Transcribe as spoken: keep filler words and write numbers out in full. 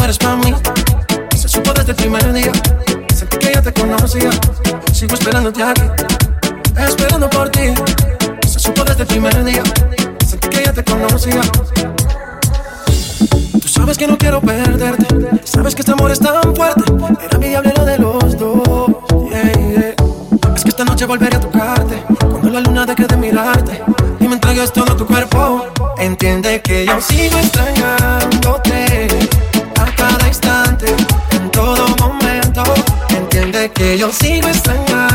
eres para mí. Se supo desde el primer día. Sentí que ya te conocía. Sigo esperándote aquí, esperando por ti. Se supo desde el primer día. Sentí que ya te conocía. Tú sabes que no quiero perderte. Sabes que este amor es tan fuerte. Era mi diablero de los dos. Yeah, yeah. Es que esta noche volveré a tocarte cuando la luna deje de mirarte y me entregues todo tu cuerpo. Entiende que yo sigo extrañándote a cada instante, en todo momento. Entiende que yo sigo extrañándote